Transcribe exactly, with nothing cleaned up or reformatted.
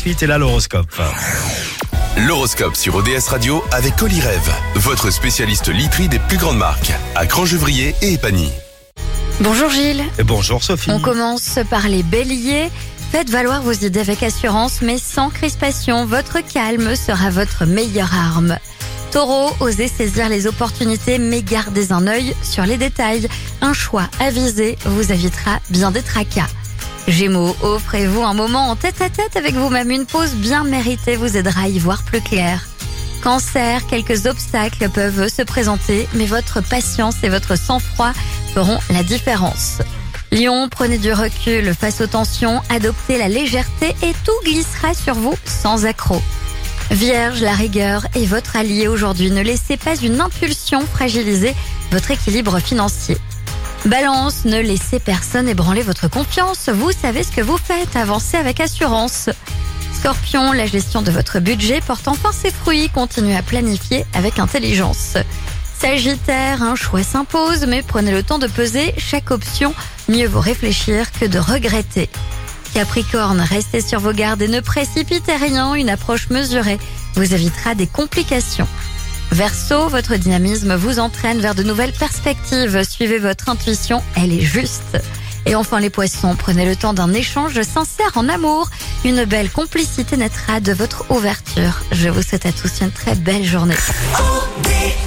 Suite et là l'horoscope. L'horoscope sur O D S Radio avec Olyrève, votre spécialiste literie des plus grandes marques, à Crangevrier et Épagny. Bonjour Gilles. Et bonjour Sophie. On commence par les béliers. Faites valoir vos idées avec assurance, mais sans crispation. Votre calme sera votre meilleure arme. Taureau, osez saisir les opportunités, mais gardez un œil sur les détails. Un choix avisé vous évitera bien des tracas. Gémeaux, offrez-vous un moment en tête-à-tête avec vous-même. Une pause bien méritée vous aidera à y voir plus clair. Cancer, quelques obstacles peuvent se présenter, mais votre patience et votre sang-froid feront la différence. Lion, prenez du recul face aux tensions, adoptez la légèreté et tout glissera sur vous sans accroc. Vierge, la rigueur est votre allié aujourd'hui. Ne laissez pas une impulsion fragiliser votre équilibre financier. Balance, ne laissez personne ébranler votre confiance. Vous savez ce que vous faites, avancez avec assurance. Scorpion, la gestion de votre budget porte enfin ses fruits. Continuez à planifier avec intelligence. Sagittaire, un choix s'impose, mais prenez le temps de peser chaque option. Mieux vaut réfléchir que de regretter. Capricorne, restez sur vos gardes et ne précipitez rien. Une approche mesurée vous évitera des complications. Verseau, votre dynamisme vous entraîne vers de nouvelles perspectives. Suivez votre intuition, elle est juste. Et enfin les poissons, prenez le temps d'un échange sincère en amour. Une belle complicité naîtra de votre ouverture. Je vous souhaite à tous une très belle journée.